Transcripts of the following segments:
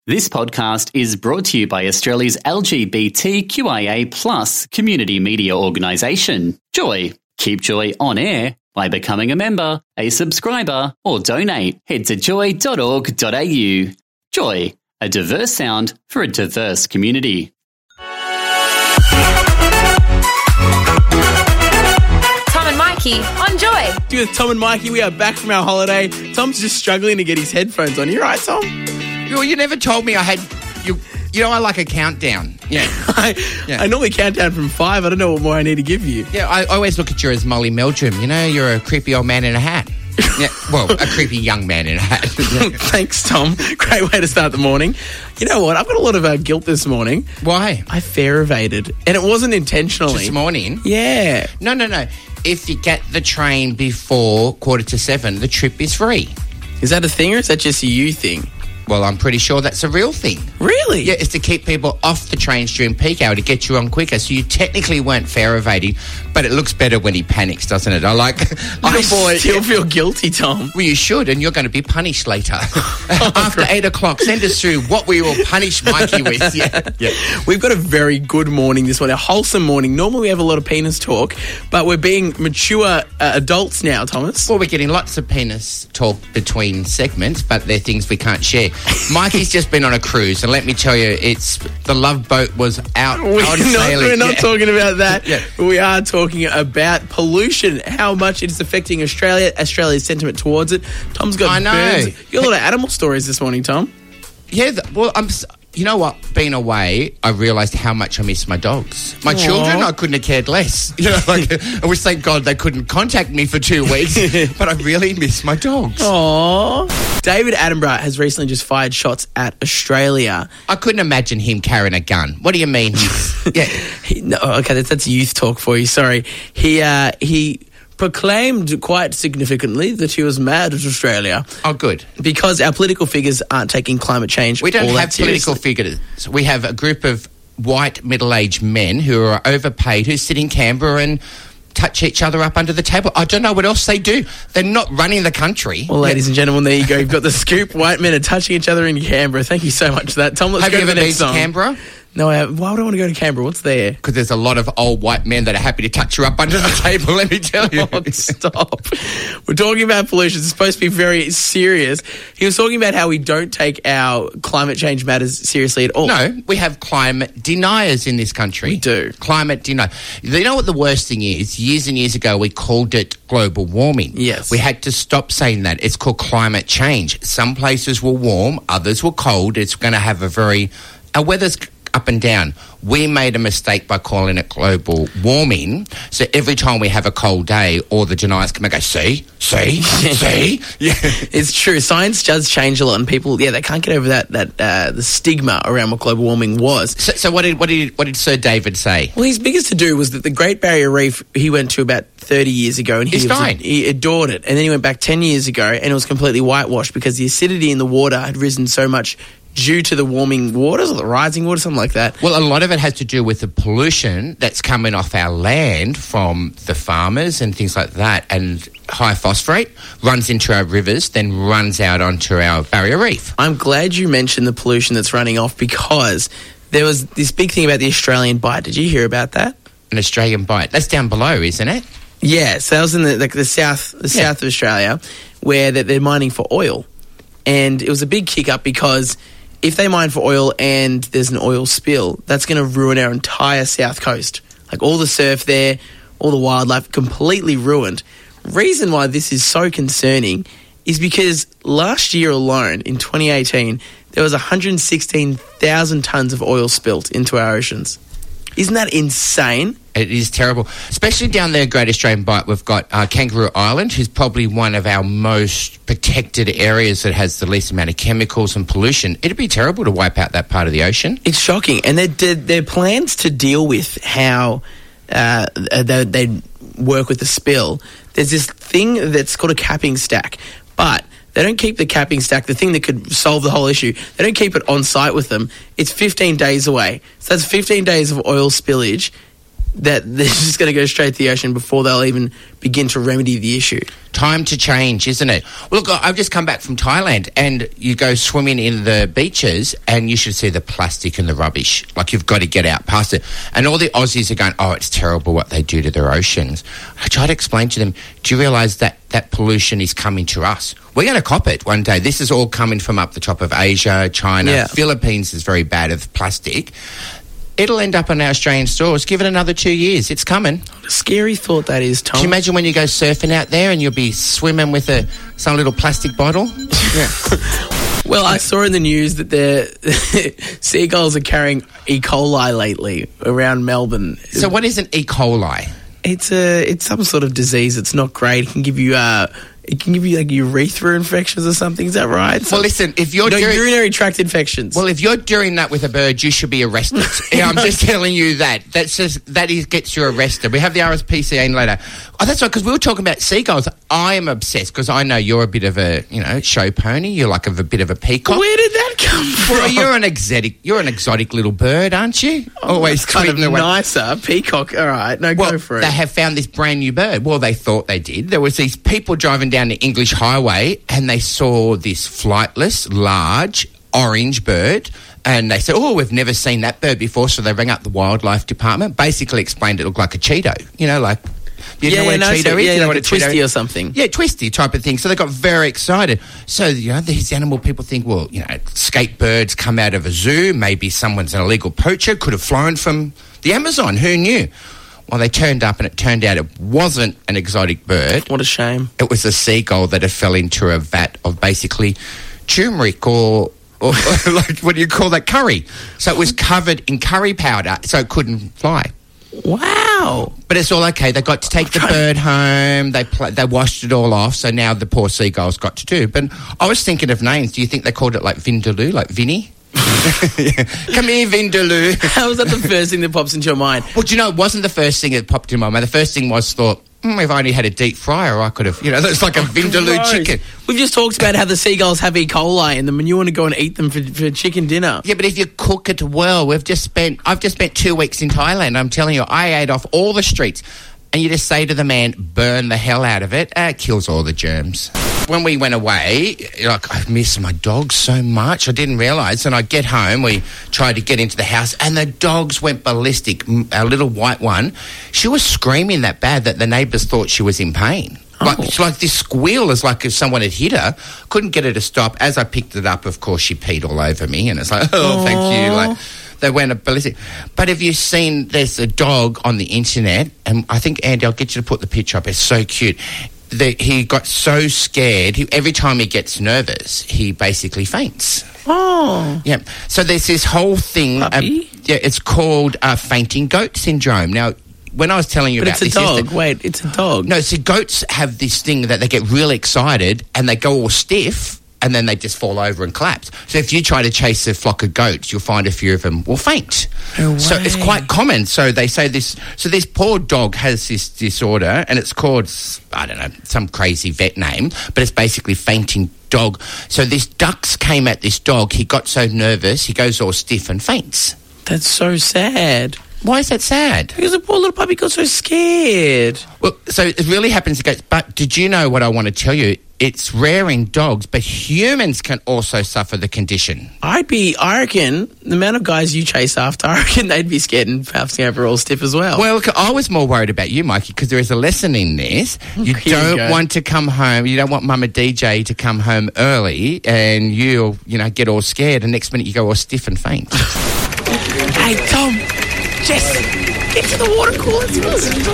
This podcast is brought to you by Australia's LGBTQIA+ community media organisation, Joy. Keep Joy on air by becoming a member, a subscriber, or donate. Head to joy.org.au. Joy, a diverse sound for a diverse community. Tom and Mikey on Joy. With Tom and Mikey, we are back from our holiday. Tom's just struggling to get his headphones on. You right, Tom? Well, you never told me I had... You know, I like a countdown. Yeah. I normally count down from 5. I don't know what more I need to give you. Yeah, I always look at you as Molly Meldrum. You know, you're a creepy old man in a hat. Yeah, well, a creepy young man in a hat. Thanks, Tom. Great way to start the morning. You know what? I've got a lot of guilt this morning. Why? I fare-evaded, and it wasn't intentionally. This morning? Yeah. No. If you get the train before 6:45, the trip is free. Is that a thing, or is that just a you thing? Well, I'm pretty sure that's a real thing. Really? Yeah, it's to keep people off the trains during peak hour to get you on quicker. So you technically weren't fare evading, but it looks better when he panics, doesn't it? I still feel guilty, Tom. Well, you should, and you're going to be punished later. After 8 o'clock, send us through what we will punish Mikey with. Yeah. We've got a very good morning this morning, a wholesome morning. Normally we have a lot of penis talk, but we're being mature adults now, Thomas. Well, we're getting lots of penis talk between segments, but they're things we can't share. Mikey's just been on a cruise, and let me tell you, the Love Boat was out on sailing. We're not talking about that. Yeah. We are talking about pollution, how much it is affecting Australia's sentiment towards it. Tom's got burns. You got a lot of animal stories this morning, Tom. Yeah, you know what? Being away, I realised how much I miss my dogs. My children, I couldn't have cared less. You know, I wish, thank God, they couldn't contact me for 2 weeks, but I really miss my dogs. Aww. David Attenborough has recently just fired shots at Australia. I couldn't imagine him carrying a gun. What do you mean? That's youth talk for you. Sorry. He proclaimed quite significantly that he was mad at Australia. Oh, good. Because our political figures aren't taking climate change We don't all have that political seriously. figures. We have a group of white middle-aged men who are overpaid, who sit in Canberra and touch each other up under the table. I don't know what else they do. They're not running the country. Well, ladies and gentlemen, there you go. You've got the scoop. White men are touching each other in Canberra. Thank you so much for that. Tom, let's have go you to ever the been next to song. Canberra? No, I haven't. Why would I want to go to Canberra? What's there? Because there's a lot of old white men that are happy to touch you up under the table, let me tell you. Oh, stop. We're talking about pollution. It's supposed to be very serious. He was talking about how we don't take our climate change matters seriously at all. No, we have climate deniers in this country. We do. Climate denier. You know what the worst thing is? Years and years ago, we called it global warming. Yes. We had to stop saying that. It's called climate change. Some places will warm, others will cold. It's going to have our weather's up and down. We made a mistake by calling it global warming. So every time we have a cold day, all the deniers come and go, see? Yeah. It's true. Science does change a lot, and people, they can't get over that the stigma around what global warming was. So what did Sir David say? Well, his biggest to-do was that the Great Barrier Reef, he went to about 30 years ago, and he adored it. And then he went back 10 years ago, and it was completely whitewashed because the acidity in the water had risen so much due to the warming waters or the rising water, something like that. Well, a lot of it has to do with the pollution that's coming off our land from the farmers and things like that, and high phosphate runs into our rivers, then runs out onto our barrier reef. I'm glad you mentioned the pollution that's running off, because there was this big thing about the Australian Bight. Did you hear about that? An Australian Bight. That's down below, isn't it? Yeah, so that was in the south of Australia, where they're mining for oil. And it was a big kick-up because if they mine for oil and there's an oil spill, that's going to ruin our entire south coast. Like all the surf there, all the wildlife, completely ruined. Reason why this is so concerning is because last year alone, in 2018, there was 116,000 tonnes of oil spilt into our oceans. Isn't that insane? It is terrible. Especially down there, Great Australian Bight, we've got Kangaroo Island, who's probably one of our most protected areas that has the least amount of chemicals and pollution. It'd be terrible to wipe out that part of the ocean. It's shocking. And their plans to deal with how they work with the spill, there's this thing that's called a capping stack. But they don't keep the capping stack, the thing that could solve the whole issue. They don't keep it on site with them. It's 15 days away. So that's 15 days of oil spillage that they're just going to go straight to the ocean before they'll even begin to remedy the issue. Time to change, isn't it? Well, look, I've just come back from Thailand, and you go swimming in the beaches, and you should see the plastic and the rubbish. Like, you've got to get out past it. And all the Aussies are going, oh, it's terrible what they do to their oceans. I try to explain to them, do you realise that that pollution is coming to us? We're going to cop it one day. This is all coming from up the top of Asia, China. Yeah. Philippines is very bad of plastic. It'll end up in our Australian stores. Give it another 2 years. It's coming. What a scary thought that is, Tom. Can you imagine when you go surfing out there and you'll be swimming with some little plastic bottle? Yeah. Well, I saw in the news that the seagulls are carrying E. coli lately around Melbourne. So what is an E. coli? It's some sort of disease. It's not great. It can give you like urethra infections or something. Is that right? Well, listen, if you're urinary tract infections. Well, if you're doing that with a bird, you should be arrested. Yeah, I'm just telling you that. Gets you arrested. We have the RSPCA in later. Oh, that's right, because we were talking about seagulls. I am obsessed because I know you're a bit of a show pony. You're like a bit of a peacock. Where did that come from? Well, you're an exotic little bird, aren't you? Always kind of nicer. Peacock. All right, go for it. They have found this brand new bird. Well, they thought they did. There was these people driving down the English highway and they saw this flightless, large, orange bird. And they said, oh, we've never seen that bird before. So they rang up the wildlife department, basically explained it looked like a Cheeto. You know, like... You know what a Cheeto is? Yeah, you know like what a twisty or something. Yeah, twisty type of thing. So they got very excited. So, these animal people think, well, escaped birds come out of a zoo. Maybe someone's an illegal poacher, could have flown from the Amazon. Who knew? Well, they turned up and it turned out it wasn't an exotic bird. What a shame. It was a seagull that had fell into a vat of basically turmeric or like, what do you call that, curry. So it was covered in curry powder so it couldn't fly. Wow. But it's all okay. They got to take the bird home. They washed it all off. So now the poor seagull's got to do. But I was thinking of names. Do you think they called it like Vindaloo, like Vinny? Yeah. Come here, Vindaloo. How was that the first thing that pops into your mind? Well, do you know, it wasn't the first thing that popped in my mind. The first thing was if I only had a deep fryer, I could have, that's like a Vindaloo chicken. We've just talked about how the seagulls have E. coli in them and you want to go and eat them for chicken dinner. Yeah, but if you cook it well, I've just spent 2 weeks in Thailand. I'm telling you, I ate off all the streets. And you just say to the man, burn the hell out of it. It kills all the germs. When we went away, I miss my dogs so much. I didn't realise. And I get home, we tried to get into the house, and the dogs went ballistic. Our little white one, she was screaming that bad that the neighbours thought she was in pain. It's like this squeal is like if someone had hit her. Couldn't get her to stop. As I picked it up, of course, she peed all over me. And it's like, oh, thank you. Like, they went ballistic. But have you seen, there's a dog on the internet, and I think, Andy, I'll get you to put the picture up. It's so cute. He got so scared. Every time he gets nervous, he basically faints. Oh. Yeah. So there's this whole thing. It's called fainting goat syndrome. Now, when I was telling you about this... But it's a dog. Wait, it's a dog. No, so goats have this thing that they get really excited and they go all stiff and then they just fall over and collapse. So if you try to chase a flock of goats, you'll find a few of them will faint. No way. So it's quite common. So they say this... So this poor dog has this disorder and it's called, I don't know, some crazy vet name, but it's basically fainting dog. So this dux came at this dog. He got so nervous, he goes all stiff and faints. That's so sad. Why is that sad? Because the poor little puppy got so scared. Well, so it really happens to goats. But did you know what I want to tell you? It's rare in dogs, but humans can also suffer the condition. I reckon, the amount of guys you chase after, I reckon they'd be scared and passing over all stiff as well. Well, look, I was more worried about you, Mikey, because there is a lesson in this. You don't want to come home, you don't want Mama DJ to come home early and you'll, get all scared and next minute you go all stiff and faint. Hey, Tom, Jess, get to the water cooler. It's the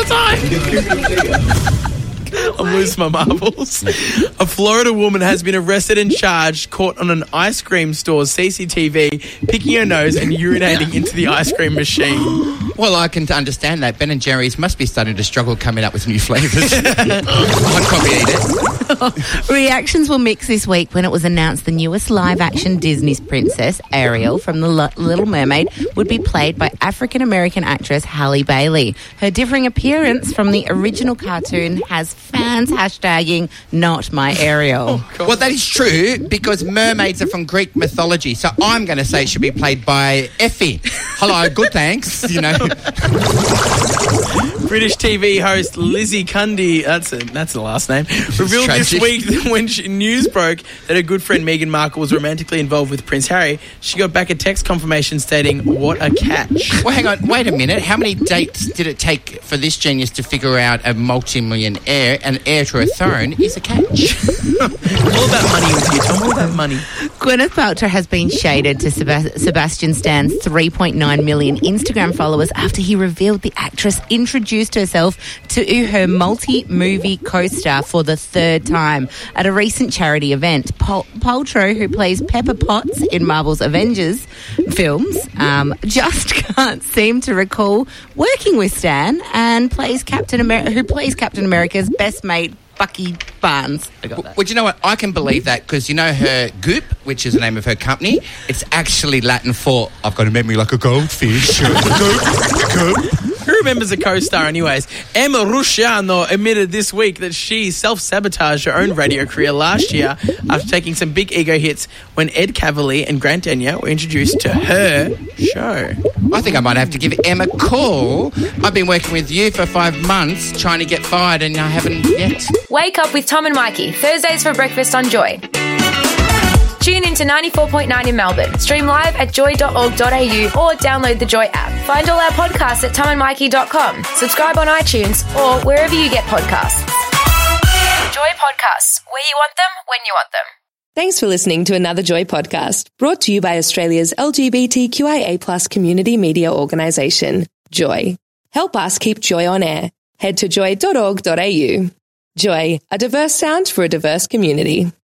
water cooler time. I'm losing my marbles. A Florida woman has been arrested and charged, caught on an ice cream store's CCTV, picking her nose and urinating into the ice cream machine. Well, I can understand that. Ben & Jerry's must be starting to struggle coming up with new flavours. I'd probably eat it. Reactions were mixed this week when it was announced the newest live-action Disney princess, Ariel, from The Little Mermaid, would be played by African-American actress Halle Bailey. Her differing appearance from the original cartoon has fans hashtagging not my Ariel. Well, that is true because mermaids are from Greek mythology, so I'm going to say it should be played by Effie. hello, good, thanks. British TV host Lizzie Cundy, that's the last name, revealed this week that when news broke that her good friend Meghan Markle was romantically involved with Prince Harry, she got back a text confirmation stating, "What a catch." Well, hang on, wait a minute. How many dates did it take for this genius to figure out a multi-millionaire, an heir to a throne, is a catch? All about money with you, Tom. All about money. Gwyneth Paltrow has been shaded to Sebastian Stan's 3.9 million Instagram followers after he revealed the actress introduced herself to her multi-movie co-star for the third time at a recent charity event. Paltrow, who plays Pepper Potts in Marvel's Avengers films, just can't seem to recall working with Stan and plays Captain America's best mate, Bucky Barnes. I got that. Well, you know what? I can believe that because her Goop, which is the name of her company, it's actually Latin for I've got a memory like a goldfish. Goop. Who remembers a co-star anyways? Emma Rusciano admitted this week that she self-sabotaged her own radio career last year after taking some big ego hits when Ed Cavalier and Grant Denyer were introduced to her show. I think I might have to give Emma a call. I've been working with you for 5 months trying to get fired and I haven't yet. Wake up with Tom and Mikey, Thursdays for breakfast on Joy. Tune in to 94.9 in Melbourne. Stream live at joy.org.au or download the Joy app. Find all our podcasts at tomandmikey.com. Subscribe on iTunes or wherever you get podcasts. Joy Podcasts, where you want them, when you want them. Thanks for listening to another Joy podcast, brought to you by Australia's LGBTQIA+ community media organisation, Joy. Help us keep Joy on air. Head to joy.org.au. Joy, a diverse sound for a diverse community.